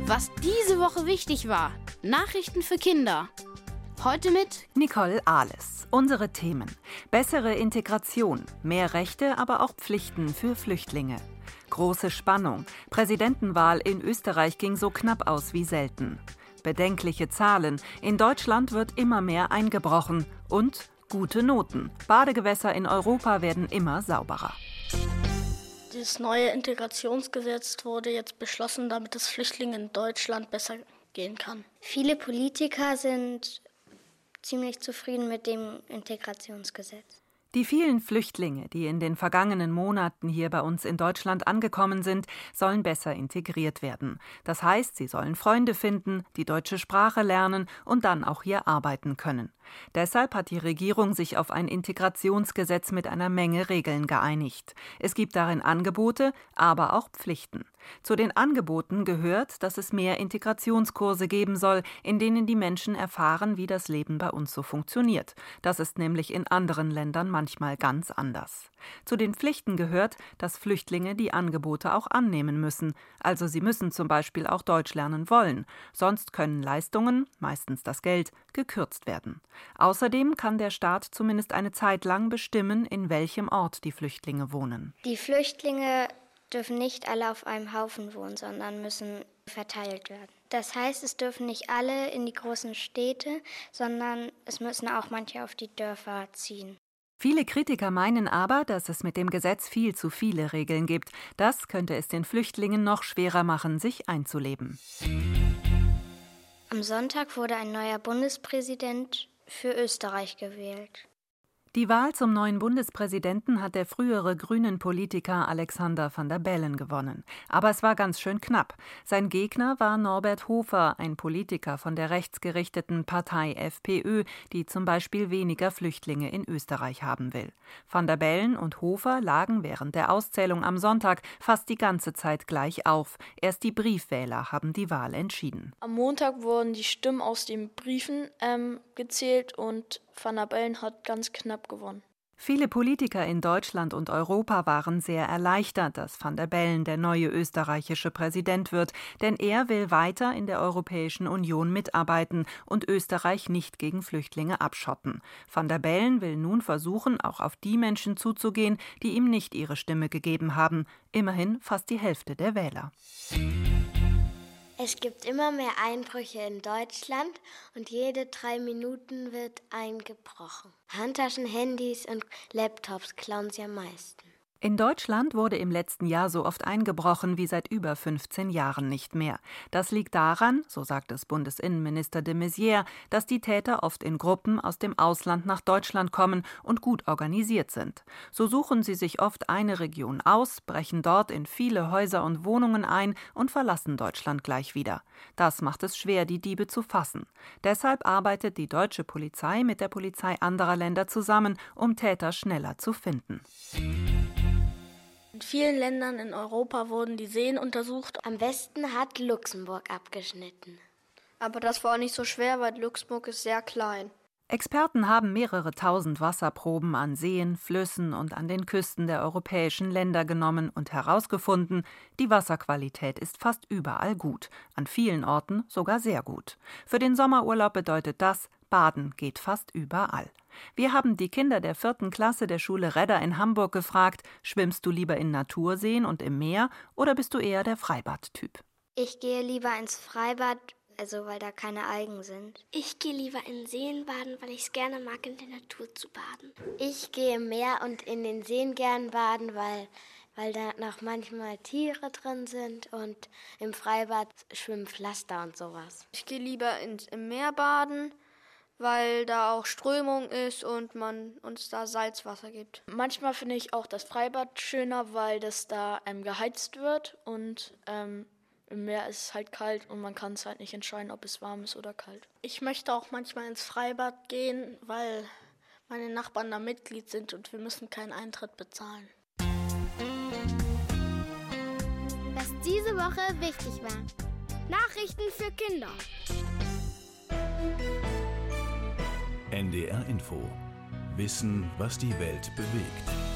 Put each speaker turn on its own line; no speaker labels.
Was diese Woche wichtig war. Nachrichten für Kinder. Heute mit
Nicole Ahles. Unsere Themen: bessere Integration, mehr Rechte, aber auch Pflichten für Flüchtlinge. Große Spannung. Präsidentenwahl in Österreich ging so knapp aus wie selten. Bedenkliche Zahlen. In Deutschland wird immer mehr eingebrochen. Und gute Noten. Badegewässer in Europa werden immer sauberer.
Das neue Integrationsgesetz wurde jetzt beschlossen, damit es Flüchtlingen in Deutschland besser gehen kann.
Viele Politiker sind ziemlich zufrieden mit dem Integrationsgesetz.
Die vielen Flüchtlinge, die in den vergangenen Monaten hier bei uns in Deutschland angekommen sind, sollen besser integriert werden. Das heißt, sie sollen Freunde finden, die deutsche Sprache lernen und dann auch hier arbeiten können. Deshalb hat die Regierung sich auf ein Integrationsgesetz mit einer Menge Regeln geeinigt. Es gibt darin Angebote, aber auch Pflichten. Zu den Angeboten gehört, dass es mehr Integrationskurse geben soll, in denen die Menschen erfahren, wie das Leben bei uns so funktioniert. Das ist nämlich in anderen Ländern manchmal ganz anders. Zu den Pflichten gehört, dass Flüchtlinge die Angebote auch annehmen müssen. Also sie müssen zum Beispiel auch Deutsch lernen wollen. Sonst können Leistungen, meistens das Geld, gekürzt werden. Außerdem kann der Staat zumindest eine Zeit lang bestimmen, in welchem Ort die Flüchtlinge wohnen.
Die Flüchtlinge dürfen nicht alle auf einem Haufen wohnen, sondern müssen verteilt werden. Das heißt, es dürfen nicht alle in die großen Städte, sondern es müssen auch manche auf die Dörfer ziehen.
Viele Kritiker meinen aber, dass es mit dem Gesetz viel zu viele Regeln gibt. Das könnte es den Flüchtlingen noch schwerer machen, sich einzuleben.
Am Sonntag wurde ein neuer Bundespräsident für Österreich gewählt.
Die Wahl zum neuen Bundespräsidenten hat der frühere Grünen-Politiker Alexander Van der Bellen gewonnen. Aber es war ganz schön knapp. Sein Gegner war Norbert Hofer, ein Politiker von der rechtsgerichteten Partei FPÖ, die zum Beispiel weniger Flüchtlinge in Österreich haben will. Van der Bellen und Hofer lagen während der Auszählung am Sonntag fast die ganze Zeit gleich auf. Erst die Briefwähler haben die Wahl entschieden.
Am Montag wurden die Stimmen aus den Briefen gezählt und Van der Bellen hat ganz knapp gewonnen.
Viele Politiker in Deutschland und Europa waren sehr erleichtert, dass Van der Bellen der neue österreichische Präsident wird, denn er will weiter in der Europäischen Union mitarbeiten und Österreich nicht gegen Flüchtlinge abschotten. Van der Bellen will nun versuchen, auch auf die Menschen zuzugehen, die ihm nicht ihre Stimme gegeben haben. Immerhin fast die Hälfte der Wähler.
Es gibt immer mehr Einbrüche in Deutschland und jede 3 Minuten wird eingebrochen. Handtaschen, Handys und Laptops klauen sie am meisten.
In Deutschland wurde im letzten Jahr so oft eingebrochen wie seit über 15 Jahren nicht mehr. Das liegt daran, so sagt es Bundesinnenminister de Maizière, dass die Täter oft in Gruppen aus dem Ausland nach Deutschland kommen und gut organisiert sind. So suchen sie sich oft eine Region aus, brechen dort in viele Häuser und Wohnungen ein und verlassen Deutschland gleich wieder. Das macht es schwer, die Diebe zu fassen. Deshalb arbeitet die deutsche Polizei mit der Polizei anderer Länder zusammen, um Täter schneller zu finden.
In vielen Ländern in Europa wurden die Seen untersucht.
Am Westen hat Luxemburg abgeschnitten.
Aber das war nicht so schwer, weil Luxemburg ist sehr klein.
Experten haben mehrere tausend Wasserproben an Seen, Flüssen und an den Küsten der europäischen Länder genommen und herausgefunden, die Wasserqualität ist fast überall gut, an vielen Orten sogar sehr gut. Für den Sommerurlaub bedeutet das, Baden geht fast überall. Wir haben die Kinder der 4. Klasse der Schule Redder in Hamburg gefragt, schwimmst du lieber in Naturseen und im Meer oder bist du eher der Freibad-Typ?
Ich gehe lieber ins Freibad, weil da keine Algen sind.
Ich gehe lieber in Seen baden, weil ich es gerne mag, in der Natur zu baden.
Ich gehe im Meer und in den Seen gern baden, weil da noch manchmal Tiere drin sind und im Freibad schwimmen Pflaster und sowas.
Ich gehe lieber im Meer baden, weil da auch Strömung ist und man uns da Salzwasser gibt.
Manchmal finde ich auch das Freibad schöner, weil das da geheizt wird und im Meer ist es halt kalt und man kann es halt nicht entscheiden, ob es warm ist oder kalt.
Ich möchte auch manchmal ins Freibad gehen, weil meine Nachbarn da Mitglied sind und wir müssen keinen Eintritt bezahlen.
Was diese Woche wichtig war. Nachrichten für Kinder.
NDR Info. Wissen, was die Welt bewegt.